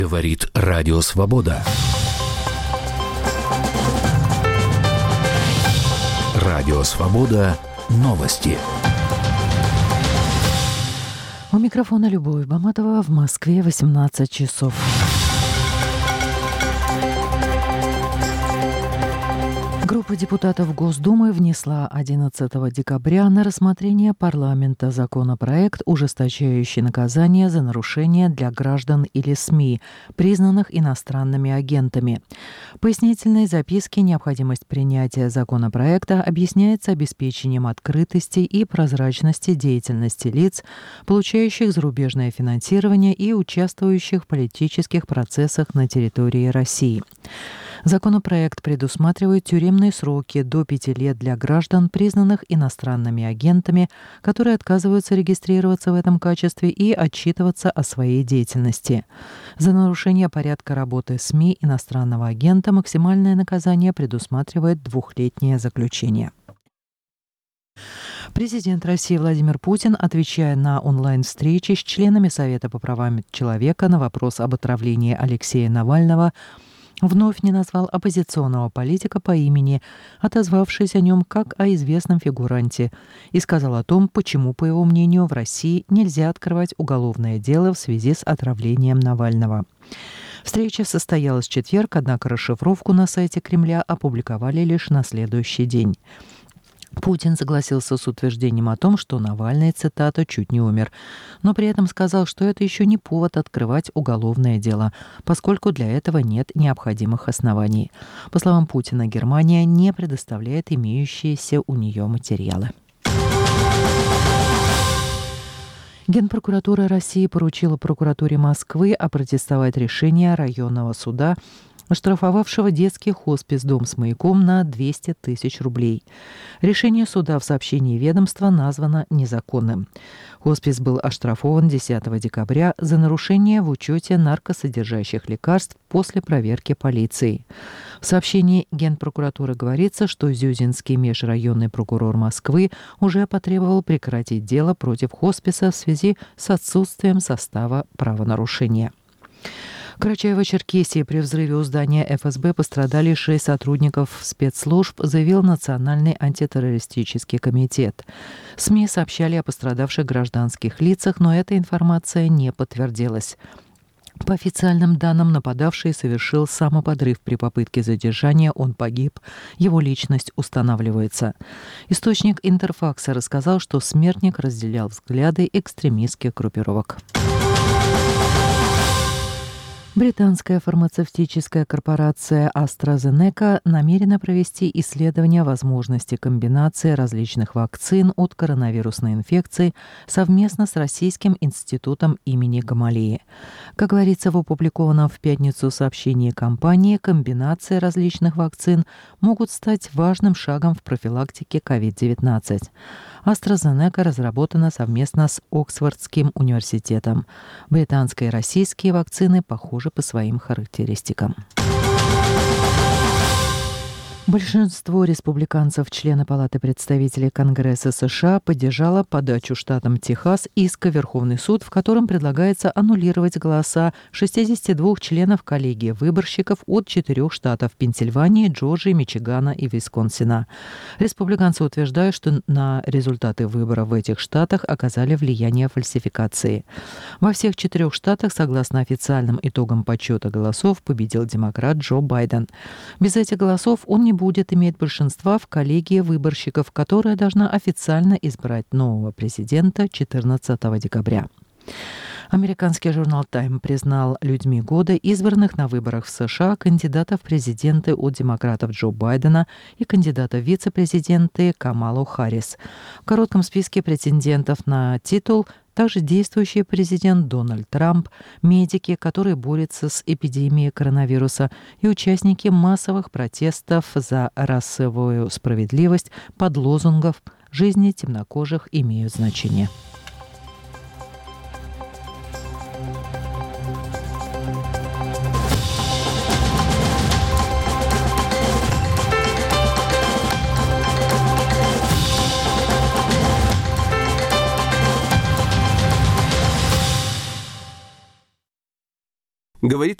Говорит Радио Свобода. Радио Свобода. Новости. У микрофона Любовь Баматова. В Москве 18 часов. Группа депутатов Госдумы внесла 11 декабря на рассмотрение парламента законопроект, ужесточающий наказание за нарушения для граждан или СМИ, признанных иностранными агентами. В пояснительной записке необходимость принятия законопроекта объясняется обеспечением открытости и прозрачности деятельности лиц, получающих зарубежное финансирование и участвующих в политических процессах на территории России. Законопроект предусматривает тюремные сроки до 5 лет для граждан, признанных иностранными агентами, которые отказываются регистрироваться в этом качестве и отчитываться о своей деятельности. За нарушение порядка работы СМИ иностранного агента максимальное наказание предусматривает 2-летнее заключение. Президент России Владимир Путин, отвечая на онлайн-встречи с членами Совета по правам человека на вопрос об отравлении Алексея Навального, вновь не назвал оппозиционного политика по имени, отозвавшись о нем как о известном фигуранте, и сказал о том, почему, по его мнению, в России нельзя открывать уголовное дело в связи с отравлением Навального. Встреча состоялась в четверг, однако расшифровку на сайте Кремля опубликовали лишь на следующий день. Путин согласился с утверждением о том, что Навальный, цитата, «чуть не умер», но при этом сказал, что это еще не повод открывать уголовное дело, поскольку для этого нет необходимых оснований. По словам Путина, Германия не предоставляет имеющиеся у нее материалы. Генпрокуратура России поручила прокуратуре Москвы опротестовать решение районного суда, оштрафовавшего детский хоспис «Дом с маяком» на 200 тысяч рублей. Решение суда в сообщении ведомства названо незаконным. Хоспис был оштрафован 10 декабря за нарушение в учете наркосодержащих лекарств после проверки полицией. В сообщении Генпрокуратуры говорится, что Зюзинский межрайонный прокурор Москвы уже потребовал прекратить дело против хосписа в связи с отсутствием состава правонарушения. В Карачаево-Черкесии при взрыве у здания ФСБ пострадали 6 сотрудников спецслужб, заявил Национальный антитеррористический комитет. СМИ сообщали о пострадавших гражданских лицах, но эта информация не подтвердилась. По официальным данным, нападавший совершил самоподрыв при попытке задержания, он погиб, его личность устанавливается. Источник Интерфакса рассказал, что смертник разделял взгляды экстремистских группировок. Британская фармацевтическая корпорация AstraZeneca намерена провести исследование возможности комбинации различных вакцин от коронавирусной инфекции совместно с Российским институтом имени Гамалеи. Как говорится в опубликованном в пятницу сообщении компании, комбинации различных вакцин могут стать важным шагом в профилактике COVID-19. AstraZeneca разработана совместно с Оксфордским университетом. Британские и российские вакцины похожи по своим характеристикам. Большинство республиканцев, члены Палаты представителей Конгресса США, поддержало подачу штатом Техас иска в Верховный суд, в котором предлагается аннулировать голоса 62 членов коллегии выборщиков от 4 штатов – Пенсильвании, Джорджии, Мичигана и Висконсина. Республиканцы утверждают, что на результаты выборов в этих штатах оказали влияние фальсификации. Во всех 4 штатах, согласно официальным итогам подсчета голосов, победил демократ Джо Байден. Без этих голосов он не будет иметь большинства в коллегии выборщиков, которая должна официально избрать нового президента 14 декабря. Американский журнал «Тайм» признал людьми года избранных на выборах в США кандидатов в президенты от демократов Джо Байдена и кандидата в вице-президенты Камалу Харрис. В коротком списке претендентов на титул также действующий президент Дональд Трамп, медики, которые борются с эпидемией коронавируса, и участники массовых протестов за расовую справедливость под лозунгом «Жизни темнокожих имеют значение». Говорит